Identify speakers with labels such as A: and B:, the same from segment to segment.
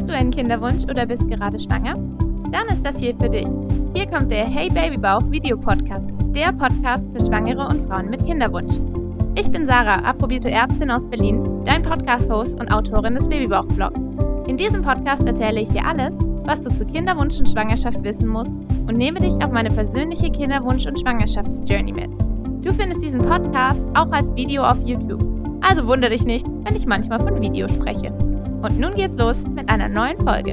A: du einen Kinderwunsch oder bist gerade schwanger? Dann ist das hier für dich. Hier kommt der Hey Babybauch Videopodcast, der Podcast für Schwangere und Frauen mit Kinderwunsch. Ich bin Sarah, approbierte Ärztin aus Berlin, dein Podcast-Host und Autorin des Babybauch-Blogs. In diesem Podcast erzähle ich dir alles, was du zu Kinderwunsch und Schwangerschaft wissen musst und nehme dich auf meine persönliche Kinderwunsch- und Schwangerschaftsjourney mit. Du findest diesen Podcast auch als Video auf YouTube. Also wundere dich nicht, wenn ich manchmal von Video spreche. Und nun geht's los mit einer neuen Folge.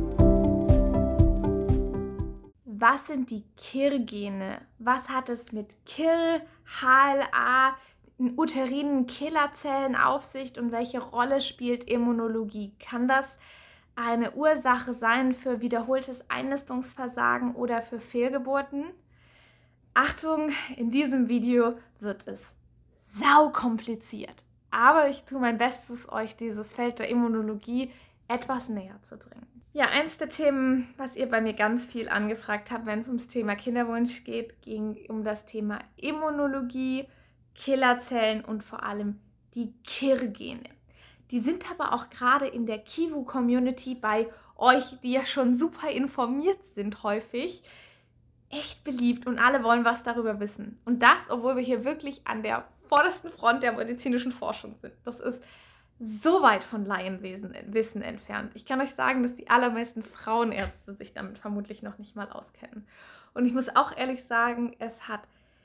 A: Was sind die Kirr-Gene? Was hat es mit Kirr, HLA, uterinen Killerzellen auf sich und welche Rolle spielt Immunologie? Kann das eine Ursache sein für wiederholtes Einnistungsversagen oder für Fehlgeburten? Achtung, in diesem Video wird es saukompliziert. Aber ich tue mein Bestes, euch dieses Feld der Immunologie etwas näher zu bringen. Ja, eins der Themen, was ihr bei mir ganz viel angefragt habt, wenn es ums Thema Kinderwunsch geht, ging um das Thema Immunologie, Killerzellen und vor allem die Kirr-Gene. Die sind aber auch gerade in der Kivu-Community bei euch, die ja schon super informiert sind häufig, echt beliebt und alle wollen was darüber wissen. Und das, obwohl wir hier wirklich an der vordersten Front der medizinischen Forschung sind. Das ist so weit von Laienwissen entfernt. Ich kann euch sagen, dass die allermeisten Frauenärzte sich damit vermutlich noch nicht mal auskennen. Und ich muss auch ehrlich sagen, es hat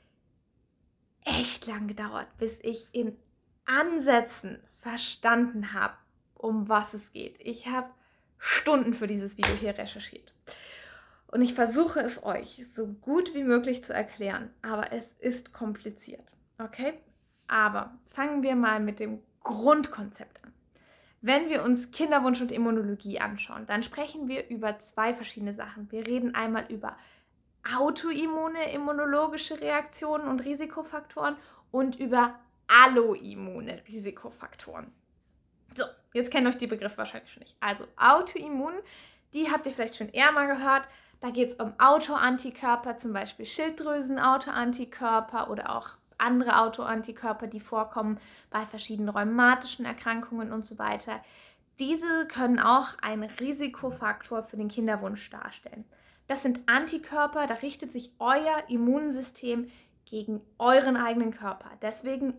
A: echt lang gedauert, bis ich in Ansätzen verstanden habe, um was es geht. Ich habe Stunden für dieses Video hier recherchiert. Und ich versuche es euch so gut wie möglich zu erklären, aber es ist kompliziert. Okay? Aber fangen wir mal mit dem Grundkonzept an. Wenn wir uns Kinderwunsch und Immunologie anschauen, dann sprechen wir über zwei verschiedene Sachen. Wir reden einmal über autoimmune immunologische Reaktionen und Risikofaktoren und über alloimmune Risikofaktoren. So, jetzt kennt euch die Begriffe wahrscheinlich schon nicht. Also Autoimmun, die habt ihr vielleicht schon eher mal gehört. Da geht es um Autoantikörper, zum Beispiel Schilddrüsen-Autoantikörper oder auch andere Autoantikörper, die vorkommen bei verschiedenen rheumatischen Erkrankungen und so weiter. Diese können auch einen Risikofaktor für den Kinderwunsch darstellen. Das sind Antikörper, da richtet sich euer Immunsystem gegen euren eigenen Körper. Deswegen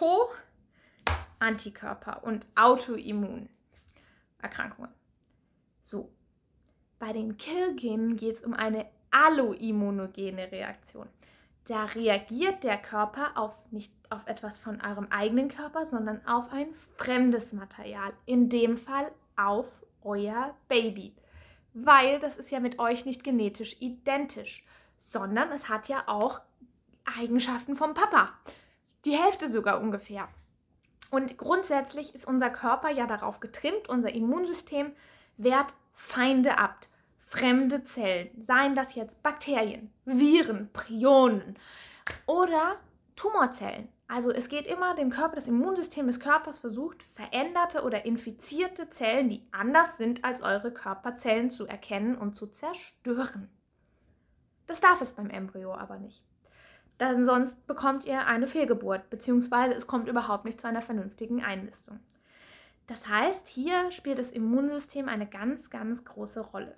A: Antikörper und Autoimmunerkrankungen. So, bei den Kirr-Genen geht es um eine alloimmunogene Reaktion. Da reagiert der Körper nicht auf etwas von eurem eigenen Körper, sondern auf ein fremdes Material. In dem Fall auf euer Baby. Weil das ist ja mit euch nicht genetisch identisch, sondern es hat ja auch Eigenschaften vom Papa. Die Hälfte sogar ungefähr. Und grundsätzlich ist unser Körper ja darauf getrimmt, unser Immunsystem wehrt Feinde ab. Fremde Zellen, seien das jetzt Bakterien, Viren, Prionen oder Tumorzellen. Also es geht immer dem Körper, das Immunsystem des Körpers versucht, veränderte oder infizierte Zellen, die anders sind als eure Körperzellen, zu erkennen und zu zerstören. Das darf es beim Embryo aber nicht. Denn sonst bekommt ihr eine Fehlgeburt, beziehungsweise es kommt überhaupt nicht zu einer vernünftigen Einnistung. Das heißt, hier spielt das Immunsystem eine ganz, ganz große Rolle.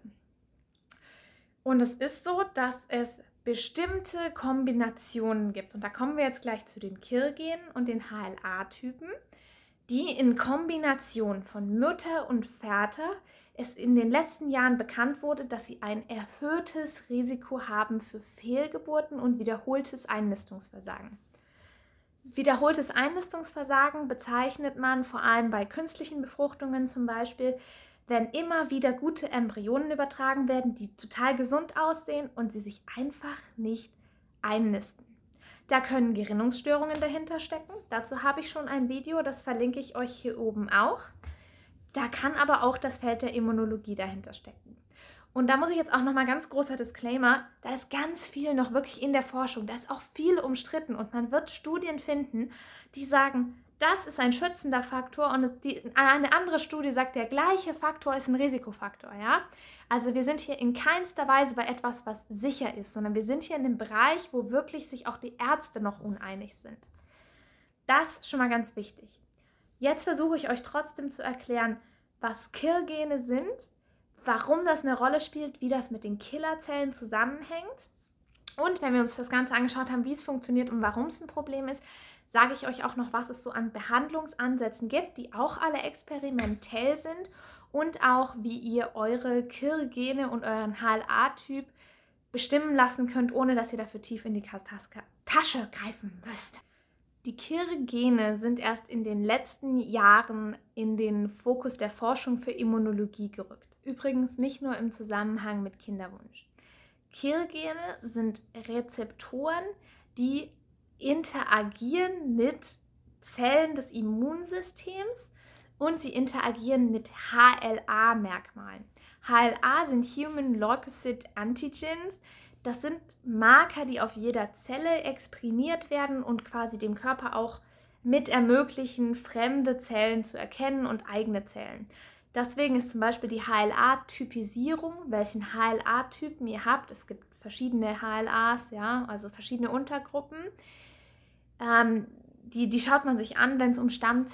A: Und es ist so, dass es bestimmte Kombinationen gibt. Und da kommen wir jetzt gleich zu den Kirr-Genen und den HLA-Typen, die in Kombination von Mutter und Vater es in den letzten Jahren bekannt wurde, dass sie ein erhöhtes Risiko haben für Fehlgeburten und wiederholtes Einnistungsversagen. Wiederholtes Einnistungsversagen bezeichnet man vor allem bei künstlichen Befruchtungen zum Beispiel, wenn immer wieder gute Embryonen übertragen werden, die total gesund aussehen und sie sich einfach nicht einnisten. Da können Gerinnungsstörungen dahinter stecken. Dazu habe ich schon ein Video, das verlinke ich euch hier oben auch. Da kann aber auch das Feld der Immunologie dahinter stecken. Und da muss ich jetzt auch nochmal ganz großer Disclaimer, da ist ganz viel noch wirklich in der Forschung, da ist auch viel umstritten und man wird Studien finden, die sagen, das ist ein schützender Faktor und eine andere Studie sagt, der gleiche Faktor ist ein Risikofaktor. Ja? Also wir sind hier in keinster Weise bei etwas, was sicher ist, sondern wir sind hier in einem Bereich, wo wirklich sich auch die Ärzte noch uneinig sind. Das ist schon mal ganz wichtig. Jetzt versuche ich euch trotzdem zu erklären, was Kirrgene sind, warum das eine Rolle spielt, wie das mit den Killerzellen zusammenhängt. Und wenn wir uns das Ganze angeschaut haben, wie es funktioniert und warum es ein Problem ist, sage ich euch auch noch, was es so an Behandlungsansätzen gibt, die auch alle experimentell sind und auch, wie ihr eure Kirrgene und euren HLA-Typ bestimmen lassen könnt, ohne dass ihr dafür tief in die Tasche greifen müsst. Die Kirrgene sind erst in den letzten Jahren in den Fokus der Forschung für Immunologie gerückt. Übrigens nicht nur im Zusammenhang mit Kinderwunsch. Kirrgene sind Rezeptoren, die interagieren mit Zellen des Immunsystems und sie interagieren mit HLA-Merkmalen. HLA sind Human Leukocyte Antigens. Das sind Marker, die auf jeder Zelle exprimiert werden und quasi dem Körper auch mit ermöglichen, fremde Zellen zu erkennen und eigene Zellen. Deswegen ist zum Beispiel die HLA-Typisierung, welchen HLA-Typen ihr habt. Es gibt verschiedene HLAs, ja, also verschiedene Untergruppen. Die schaut man sich an, wenn es um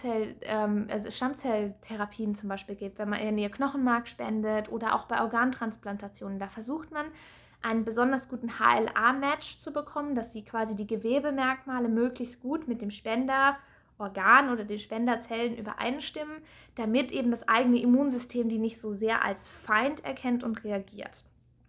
A: Stammzelltherapien zum Beispiel geht, wenn man in ihr Knochenmark spendet oder auch bei Organtransplantationen. Da versucht man, einen besonders guten HLA-Match zu bekommen, dass sie quasi die Gewebemerkmale möglichst gut mit dem Spenderorgan oder den Spenderzellen übereinstimmen, damit eben das eigene Immunsystem die nicht so sehr als Feind erkennt und reagiert.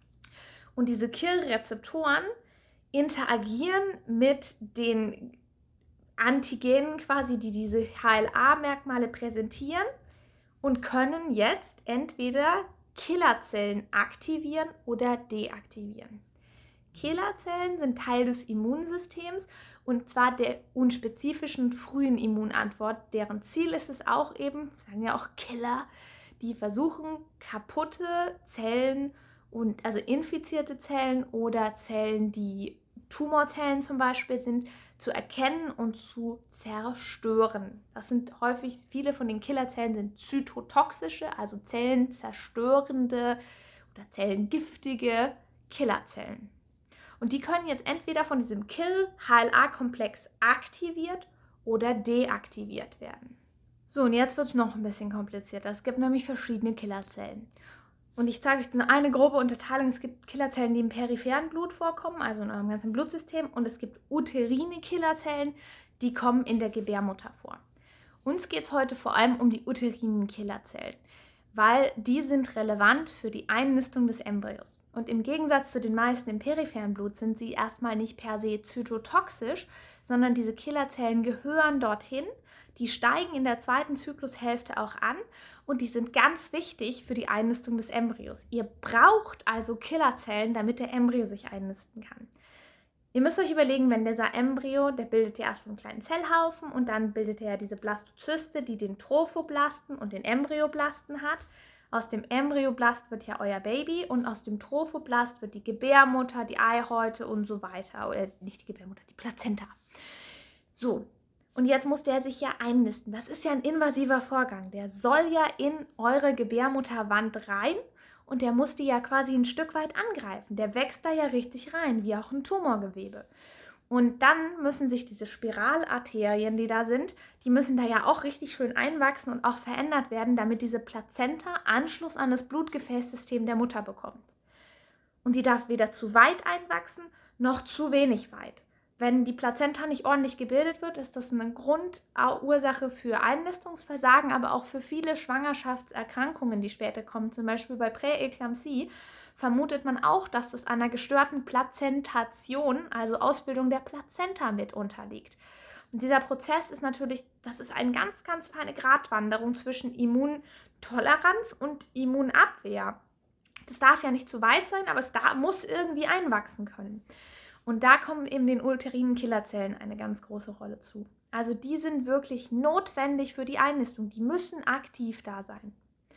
A: Und diese Kirr-Rezeptoren interagieren mit den Antigenen quasi, die diese HLA-Merkmale präsentieren und können jetzt entweder Killerzellen aktivieren oder deaktivieren. Killerzellen sind Teil des Immunsystems und zwar der unspezifischen frühen Immunantwort. Deren Ziel ist es auch eben, sagen ja auch Killer, die versuchen kaputte Zellen und also infizierte Zellen oder Zellen, die Tumorzellen zum Beispiel sind, zu erkennen und zu zerstören. Das sind häufig, viele von den Killerzellen sind zytotoxische, also zellenzerstörende oder zellengiftige Killerzellen. Und die können jetzt entweder von diesem Kill-HLA-Komplex aktiviert oder deaktiviert werden. So, und jetzt wird es noch ein bisschen komplizierter. Es gibt nämlich verschiedene Killerzellen. Und ich zeige euch eine grobe Unterteilung. Es gibt Killerzellen, die im peripheren Blut vorkommen, also in eurem ganzen Blutsystem. Und es gibt uterine Killerzellen, die kommen in der Gebärmutter vor. Uns geht es heute vor allem um die uterinen Killerzellen, weil die sind relevant für die Einnistung des Embryos. Und im Gegensatz zu den meisten im peripheren Blut sind sie erstmal nicht per se zytotoxisch, sondern diese Killerzellen gehören dorthin. Die steigen in der zweiten Zyklushälfte auch an und die sind ganz wichtig für die Einnistung des Embryos. Ihr braucht also Killerzellen, damit der Embryo sich einnisten kann. Ihr müsst euch überlegen, wenn dieser Embryo, der bildet ja erst einen kleinen Zellhaufen und dann bildet er diese Blastozyste, die den Trophoblasten und den Embryoblasten hat. Aus dem Embryoblast wird ja euer Baby und aus dem Trophoblast wird die Gebärmutter, die Eihäute und so weiter. Oder nicht die Gebärmutter, die Plazenta. So. Und jetzt muss der sich ja einnisten. Das ist ja ein invasiver Vorgang. Der soll ja in eure Gebärmutterwand rein und der muss die ja quasi ein Stück weit angreifen. Der wächst da ja richtig rein, wie auch ein Tumorgewebe. Und dann müssen sich diese Spiralarterien, die da sind, die müssen da ja auch richtig schön einwachsen und auch verändert werden, damit diese Plazenta Anschluss an das Blutgefäßsystem der Mutter bekommt. Und die darf weder zu weit einwachsen, noch zu wenig weit. Wenn die Plazenta nicht ordentlich gebildet wird, ist das eine Grundursache für Einnistungsversagen, aber auch für viele Schwangerschaftserkrankungen, die später kommen. Zum Beispiel bei Präeklampsie vermutet man auch, dass das einer gestörten Plazentation, also Ausbildung der Plazenta, mit unterliegt. Und dieser Prozess ist natürlich, das ist eine ganz, ganz feine Gratwanderung zwischen Immuntoleranz und Immunabwehr. Das darf ja nicht zu weit sein, aber es muss irgendwie einwachsen können. Und da kommen eben den uterinen Killerzellen eine ganz große Rolle zu. Also die sind wirklich notwendig für die Einnistung. Die müssen aktiv da sein.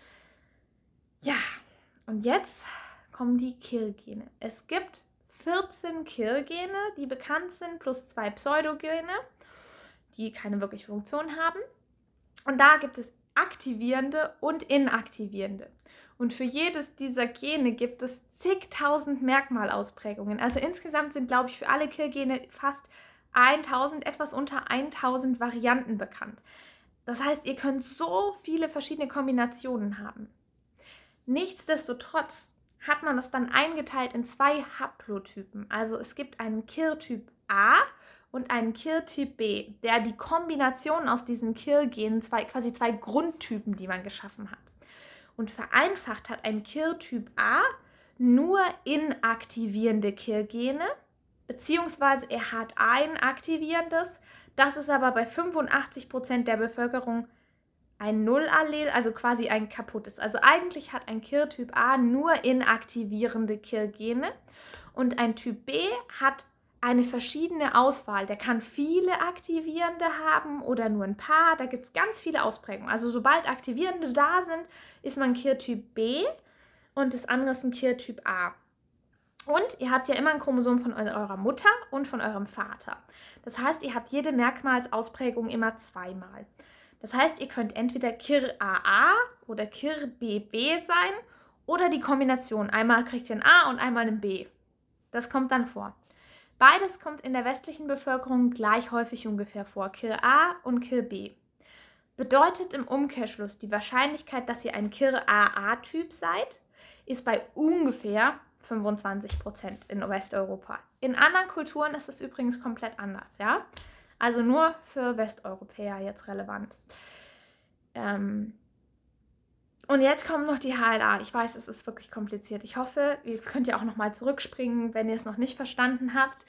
A: Ja, und jetzt kommen die Kirrgene. Es gibt 14 Kirrgene, die bekannt sind, plus 2 Pseudogene, die keine wirkliche Funktion haben. Und da gibt es aktivierende und inaktivierende. Und für jedes dieser Gene gibt es zigtausend Merkmalausprägungen. Also insgesamt sind, glaube ich, für alle Kirrgene fast 1000, etwas unter 1000 Varianten bekannt. Das heißt, ihr könnt so viele verschiedene Kombinationen haben. Nichtsdestotrotz hat man das dann eingeteilt in 2 Haplotypen. Also es gibt einen KIR-Typ A und einen KIR-Typ B, der die Kombination aus diesen KIR-Genen, quasi 2 Grundtypen, die man geschaffen hat. Und vereinfacht hat ein KIR-Typ A nur inaktivierende KIR-Gene, beziehungsweise er hat ein aktivierendes. Das ist aber bei 85% der Bevölkerung ein Nullallel, also quasi ein kaputtes. Also eigentlich hat ein KIR-Typ A nur inaktivierende KIR-Gene und ein Typ B hat eine verschiedene Auswahl. Der kann viele aktivierende haben oder nur ein paar. Da gibt es ganz viele Ausprägungen. Also sobald aktivierende da sind, ist man KIR-Typ B und das andere ist ein KIR-Typ A. Und ihr habt ja immer ein Chromosom von eurer Mutter und von eurem Vater. Das heißt, ihr habt jede Merkmalsausprägung immer 2-mal. Das heißt, ihr könnt entweder KIR-AA oder KIR-BB sein oder die Kombination. Einmal kriegt ihr ein A und einmal ein B. Das kommt dann vor. Beides kommt in der westlichen Bevölkerung gleich häufig ungefähr vor, KIR-A und KIR-B. Bedeutet im Umkehrschluss, die Wahrscheinlichkeit, dass ihr ein KIR-AA-Typ seid, ist bei ungefähr 25% in Westeuropa. In anderen Kulturen ist es übrigens komplett anders, ja? Also nur für Westeuropäer jetzt relevant. Und jetzt kommen noch die HLA. Ich weiß, es ist wirklich kompliziert. Ich hoffe, ihr könnt ja auch nochmal zurückspringen, wenn ihr es noch nicht verstanden habt.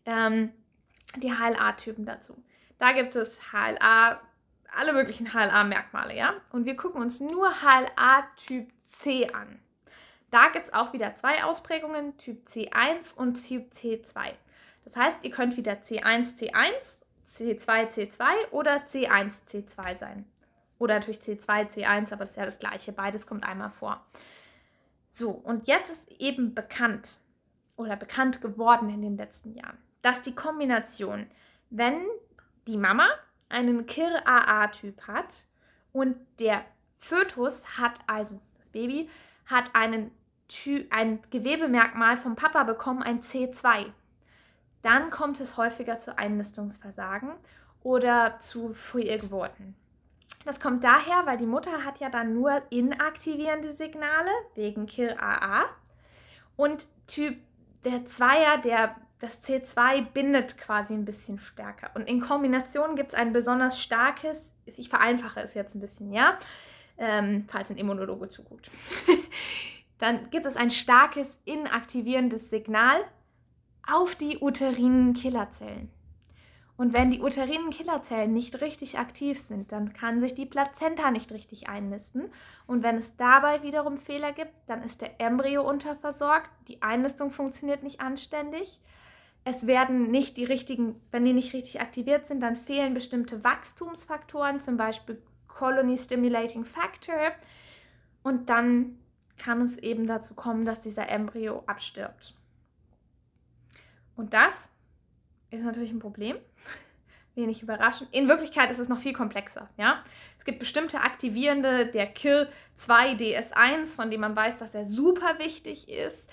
A: Die HLA-Typen dazu. Da gibt es HLA, alle möglichen HLA-Merkmale, ja? Und wir gucken uns nur HLA-Typ C an. Da gibt es auch wieder 2 Ausprägungen, Typ C1 und Typ C2. Das heißt, ihr könnt wieder C1, C1, C2, C2 oder C1, C2 sein. Oder natürlich C2, C1, aber das ist ja das Gleiche. Beides kommt einmal vor. So, und jetzt ist eben bekannt geworden in den letzten Jahren, dass die Kombination, wenn die Mama einen KIR-AA-Typ hat und der Fötus hat, also das Baby, hat ein Gewebemerkmal vom Papa bekommen, ein C2. Dann kommt es häufiger zu Einnistungsversagen oder zu Frühgeburten. Das kommt daher, weil die Mutter hat ja dann nur inaktivierende Signale wegen KIR-AA und der Zweier, das C2 bindet quasi ein bisschen stärker. Und in Kombination gibt es ein besonders starkes, ich vereinfache es jetzt ein bisschen, ja, falls ein Immunologe zuguckt. Dann gibt es ein starkes inaktivierendes Signal auf die uterinen Killerzellen. Und wenn die uterinen Killerzellen nicht richtig aktiv sind, dann kann sich die Plazenta nicht richtig einnisten. Und wenn es dabei wiederum Fehler gibt, dann ist der Embryo unterversorgt, die Einnistung funktioniert nicht anständig. Es werden nicht wenn die nicht richtig aktiviert sind, dann fehlen bestimmte Wachstumsfaktoren, zum Beispiel Colony Stimulating Factor. Und dann kann es eben dazu kommen, dass dieser Embryo abstirbt. Und das ist natürlich ein Problem. Wenig überraschend. In Wirklichkeit ist es noch viel komplexer. Ja? Es gibt bestimmte Aktivierende, der KIR2DS1, von dem man weiß, dass er super wichtig ist.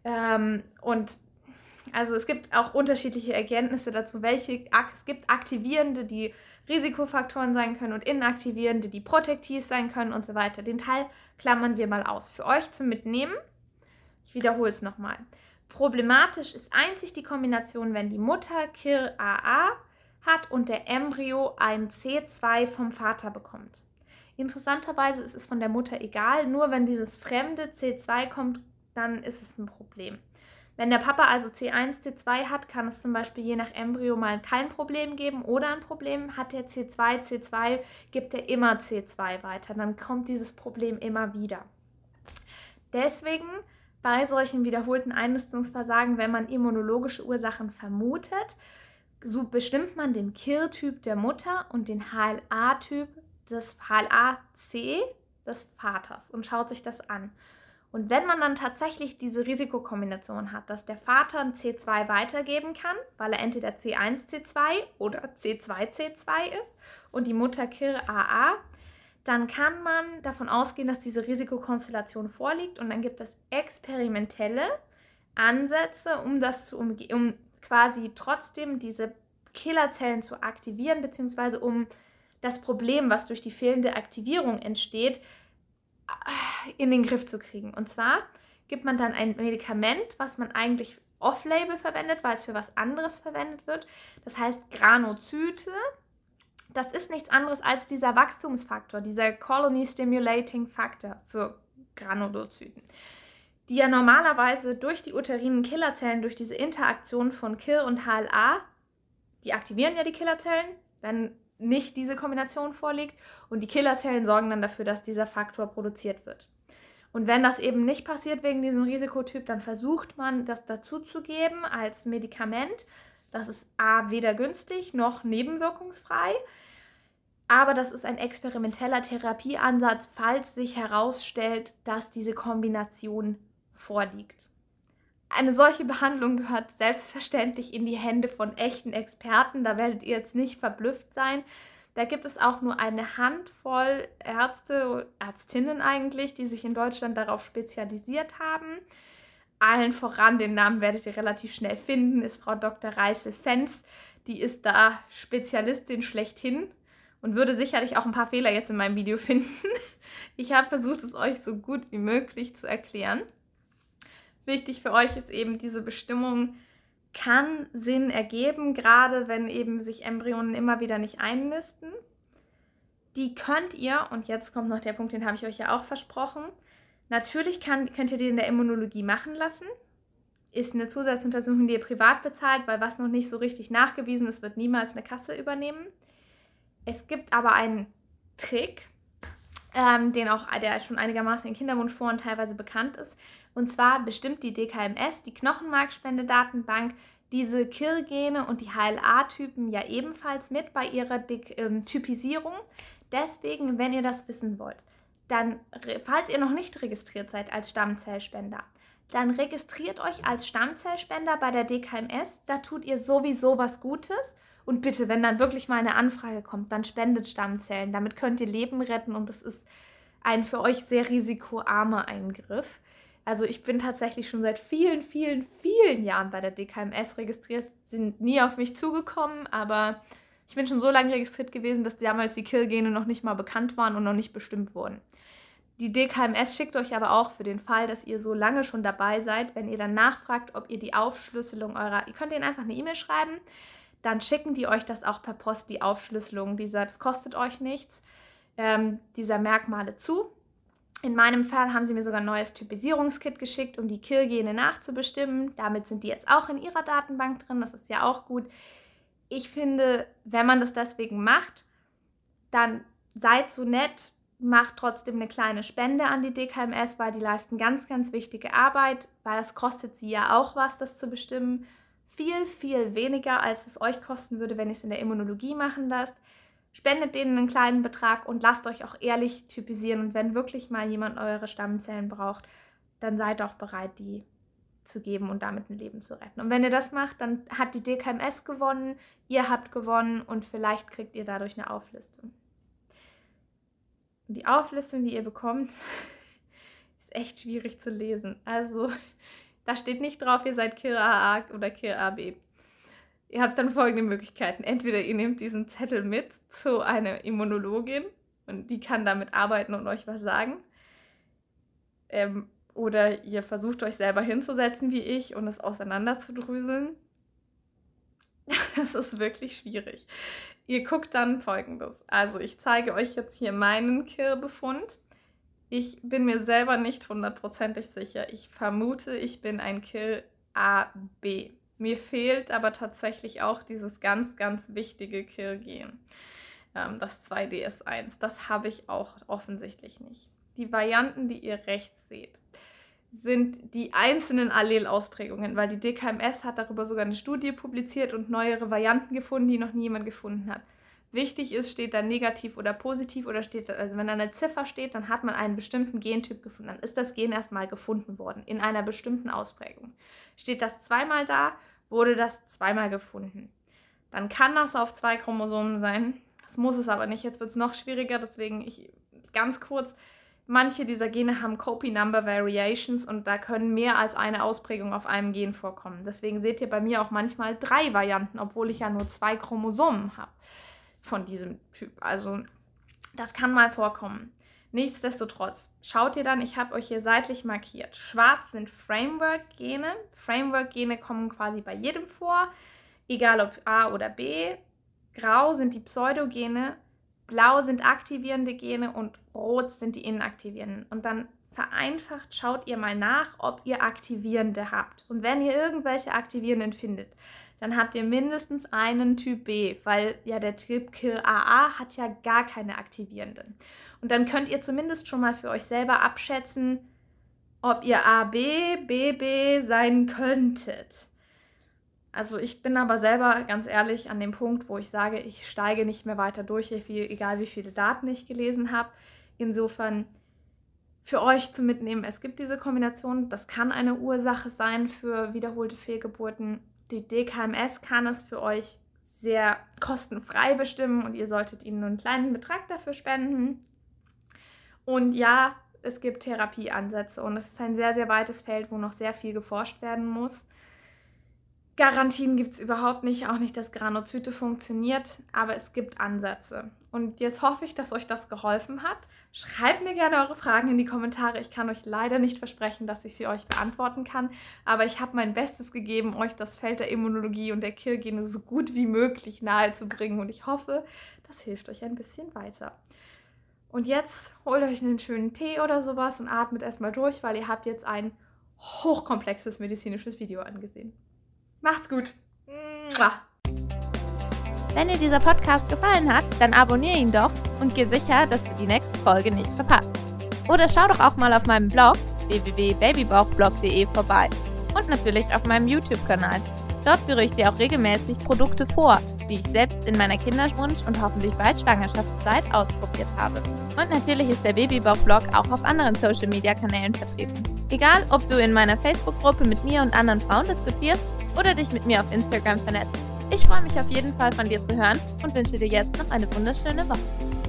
A: Und also es gibt auch unterschiedliche Erkenntnisse dazu, es gibt Aktivierende, die Risikofaktoren sein können und Inaktivierende, die protektiv sein können und so weiter. Den Teil klammern wir mal aus. Für euch zum Mitnehmen, ich wiederhole es nochmal. Problematisch ist einzig die Kombination, wenn die Mutter KIR-AA hat und der Embryo ein C2 vom Vater bekommt. Interessanterweise ist es von der Mutter egal, nur wenn dieses fremde C2 kommt, dann ist es ein Problem. Wenn der Papa also C1, C2 hat, kann es zum Beispiel je nach Embryo mal kein Problem geben oder ein Problem. Hat der C2, gibt er immer C2 weiter. Dann kommt dieses Problem immer wieder. Deswegen bei solchen wiederholten Einnistungsversagen, wenn man immunologische Ursachen vermutet, so bestimmt man den KIR-Typ der Mutter und den HLA-Typ des HLA-C des Vaters und schaut sich das an. Und wenn man dann tatsächlich diese Risikokombination hat, dass der Vater ein C2 weitergeben kann, weil er entweder C1, C2 oder C2, C2 ist und die Mutter KIR-AA, dann kann man davon ausgehen, dass diese Risikokonstellation vorliegt und dann gibt es experimentelle Ansätze, um quasi trotzdem diese Killerzellen zu aktivieren, beziehungsweise um das Problem, was durch die fehlende Aktivierung entsteht, in den Griff zu kriegen. Und zwar gibt man dann ein Medikament, was man eigentlich off-label verwendet, weil es für was anderes verwendet wird. Das heißt Granulozyte. Das ist nichts anderes als dieser Wachstumsfaktor, dieser Colony Stimulating Factor für Granulozyten, die ja normalerweise durch die uterinen Killerzellen, durch diese Interaktion von KIR und HLA, die aktivieren ja die Killerzellen, wenn nicht diese Kombination vorliegt, und die Killerzellen sorgen dann dafür, dass dieser Faktor produziert wird. Und wenn das eben nicht passiert wegen diesem Risikotyp, dann versucht man, das dazuzugeben als Medikament. Das ist weder günstig noch nebenwirkungsfrei, aber das ist ein experimenteller Therapieansatz, falls sich herausstellt, dass diese Kombination vorliegt. Eine solche Behandlung gehört selbstverständlich in die Hände von echten Experten, da werdet ihr jetzt nicht verblüfft sein. Da gibt es auch nur eine Handvoll Ärzte, Ärztinnen eigentlich, die sich in Deutschland darauf spezialisiert haben. Allen voran, den Namen werdet ihr relativ schnell finden, ist Frau Dr. Reißel-Fenz. Die ist da Spezialistin schlechthin und würde sicherlich auch ein paar Fehler jetzt in meinem Video finden. Ich habe versucht, es euch so gut wie möglich zu erklären. Wichtig für euch ist eben, diese Bestimmung kann Sinn ergeben, gerade wenn eben sich Embryonen immer wieder nicht einnisten. Die könnt ihr, und jetzt kommt noch der Punkt, den habe ich euch ja auch versprochen, natürlich könnt ihr die in der Immunologie machen lassen. Ist eine Zusatzuntersuchung, die ihr privat bezahlt, weil was noch nicht so richtig nachgewiesen ist, wird niemals eine Kasse übernehmen. Es gibt aber einen Trick, der schon einigermaßen in Kinderwunschforen teilweise bekannt ist. Und zwar bestimmt die DKMS, die Knochenmarkspendedatenbank, diese KIR-Gene und die HLA-Typen ja ebenfalls mit bei ihrer Typisierung. Deswegen, wenn ihr das wissen wollt, dann, falls ihr noch nicht registriert seid als Stammzellspender, dann registriert euch als Stammzellspender bei der DKMS. Da tut ihr sowieso was Gutes. Und bitte, wenn dann wirklich mal eine Anfrage kommt, dann spendet Stammzellen. Damit könnt ihr Leben retten und das ist ein für euch sehr risikoarmer Eingriff. Also ich bin tatsächlich schon seit vielen, vielen, vielen Jahren bei der DKMS registriert, sind nie auf mich zugekommen, aber ich bin schon so lange registriert gewesen, dass damals die KIR-Gene noch nicht mal bekannt waren und noch nicht bestimmt wurden. Die DKMS schickt euch aber auch für den Fall, dass ihr so lange schon dabei seid, wenn ihr dann nachfragt, ob ihr die Aufschlüsselung ihr könnt denen einfach eine E-Mail schreiben, dann schicken die euch das auch per Post, die Aufschlüsselung das kostet euch nichts, dieser Merkmale zu. In meinem Fall haben sie mir sogar ein neues Typisierungskit geschickt, um die KIR-Gene nachzubestimmen. Damit sind die jetzt auch in ihrer Datenbank drin, das ist ja auch gut. Ich finde, wenn man das deswegen macht, dann seid so nett, macht trotzdem eine kleine Spende an die DKMS, weil die leisten ganz, ganz wichtige Arbeit, weil das kostet sie ja auch was, das zu bestimmen. Viel, viel weniger, als es euch kosten würde, wenn ihr es in der Immunologie machen lasst. Spendet denen einen kleinen Betrag und lasst euch auch ehrlich typisieren. Und wenn wirklich mal jemand eure Stammzellen braucht, dann seid auch bereit, die zu geben und damit ein Leben zu retten. Und wenn ihr das macht, dann hat die DKMS gewonnen, ihr habt gewonnen und vielleicht kriegt ihr dadurch eine Auflistung. Und die Auflistung, die ihr bekommt, ist echt schwierig zu lesen. Also da steht nicht drauf, ihr seid KIR AA oder KIR AB. Ihr habt dann folgende Möglichkeiten. Entweder ihr nehmt diesen Zettel mit zu einer Immunologin und die kann damit arbeiten und euch was sagen. Oder ihr versucht euch selber hinzusetzen wie ich und es auseinanderzudröseln. Das ist wirklich schwierig. Ihr guckt dann Folgendes. Also ich zeige euch jetzt hier meinen KIR-Befund. Ich bin mir selber nicht hundertprozentig sicher. Ich vermute, ich bin ein KIR AB. Mir fehlt aber tatsächlich auch dieses ganz, ganz wichtige KIR-Gen, das 2DS1. Das habe ich auch offensichtlich nicht. Die Varianten, die ihr rechts seht, sind die einzelnen Allelausprägungen, weil die DKMS hat darüber sogar eine Studie publiziert und neuere Varianten gefunden, die noch niemand gefunden hat. Wichtig ist, steht da negativ oder positiv oder steht da, also wenn da eine Ziffer steht, dann hat man einen bestimmten Gentyp gefunden. Dann ist das Gen erstmal gefunden worden, in einer bestimmten Ausprägung. Steht das zweimal da, wurde das zweimal gefunden. Dann kann das auf 2 Chromosomen sein. Das muss es aber nicht. Jetzt wird es noch schwieriger, deswegen ganz kurz. Manche dieser Gene haben Copy-Number Variations und da können mehr als eine Ausprägung auf einem Gen vorkommen. Deswegen seht ihr bei mir auch manchmal 3 Varianten, obwohl ich ja nur 2 Chromosomen habe. von diesem Typ. Also das kann mal vorkommen. Nichtsdestotrotz, schaut ihr dann, ich habe euch hier seitlich markiert. Schwarz sind Framework-Gene. Framework-Gene kommen quasi bei jedem vor, egal ob A oder B. Grau sind die Pseudogene, blau sind aktivierende Gene und rot sind die inaktivierenden. Und dann vereinfacht schaut ihr mal nach, ob ihr aktivierende habt. Und wenn ihr irgendwelche aktivierenden findet, dann habt ihr mindestens einen Typ B, weil ja der Typ KIR-AA hat ja gar keine aktivierenden. Und dann könnt ihr zumindest schon mal für euch selber abschätzen, ob ihr AB, BB sein könntet. Also ich bin aber selber ganz ehrlich an dem Punkt, wo ich sage, ich steige nicht mehr weiter durch, egal wie viele Daten ich gelesen habe. Insofern für euch zu mitnehmen, es gibt diese Kombination, das kann eine Ursache sein für wiederholte Fehlgeburten. Die DKMS kann es für euch sehr kostenfrei bestimmen und ihr solltet ihnen nur einen kleinen Betrag dafür spenden. Und ja, es gibt Therapieansätze und es ist ein sehr, sehr weites Feld, wo noch sehr viel geforscht werden muss. Garantien gibt es überhaupt nicht, auch nicht, dass Granulozyte funktioniert, aber es gibt Ansätze. Und jetzt hoffe ich, dass euch das geholfen hat. Schreibt mir gerne eure Fragen in die Kommentare. Ich kann euch leider nicht versprechen, dass ich sie euch beantworten kann, aber ich habe mein Bestes gegeben, euch das Feld der Immunologie und der KIR-Gene so gut wie möglich nahezubringen und ich hoffe, das hilft euch ein bisschen weiter. Und jetzt holt euch einen schönen Tee oder sowas und atmet erstmal durch, weil ihr habt jetzt ein hochkomplexes medizinisches Video angesehen. Macht's gut.
B: Wenn dir dieser Podcast gefallen hat, dann abonniere ihn doch und geh sicher, dass du die nächste Folge nicht verpasst. Oder schau doch auch mal auf meinem Blog www.babybauchblog.de vorbei und natürlich auf meinem YouTube-Kanal. Dort führe ich dir auch regelmäßig Produkte vor, die ich selbst in meiner Kinderwunsch- und hoffentlich bald Schwangerschaftszeit ausprobiert habe. Und natürlich ist der Babybauch-Blog auch auf anderen Social-Media-Kanälen vertreten. Egal, ob du in meiner Facebook-Gruppe mit mir und anderen Frauen diskutierst oder dich mit mir auf Instagram vernetzt. Ich freue mich auf jeden Fall von dir zu hören und wünsche dir jetzt noch eine wunderschöne Woche.